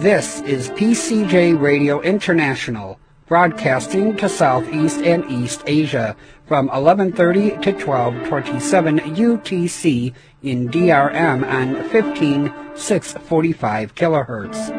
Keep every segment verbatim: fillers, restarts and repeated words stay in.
This is P C J Radio International, broadcasting to Southeast and East Asia from eleven thirty to twelve twenty-seven U T C in D R M on fifteen six forty-five kilohertz.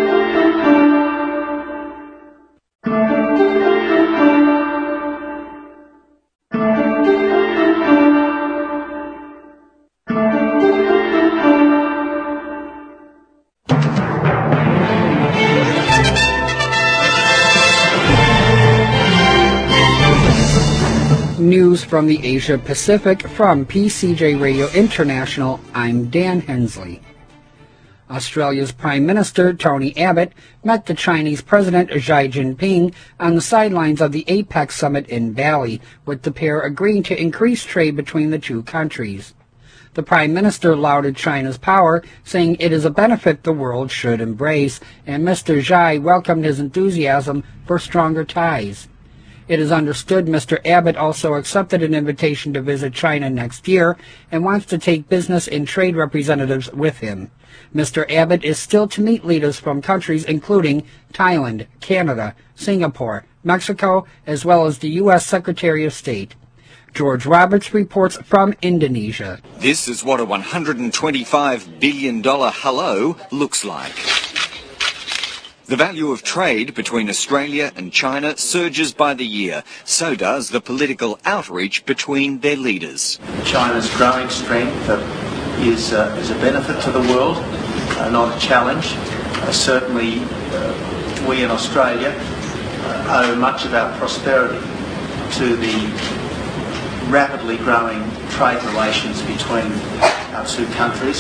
News from the Asia Pacific from P C J Radio International. I'm Dan Hensley. Australia's Prime Minister Tony Abbott met the Chinese President Xi Jinping on the sidelines of the APEC summit in Bali, with the pair agreeing to increase trade between the two countries. The Prime Minister lauded China's power, saying it is a benefit the world should embrace, and Mister Xi welcomed his enthusiasm for stronger ties. It is understood Mister Abbott also accepted an invitation to visit China next year and wants to take business and trade representatives with him. Mister Abbott is still to meet leaders from countries including Thailand, Canada, Singapore, Mexico, as well as the U S Secretary of State. George Roberts reports from Indonesia. This is what a one hundred twenty-five billion dollars hello looks like. The value of trade between Australia and China surges by the year. So does the political outreach between their leaders. China's growing strength uh, is, uh, is a benefit to the world, uh, not a challenge. Uh, certainly, uh, we in Australia uh, owe much of our prosperity to the rapidly growing trade relations between our two countries.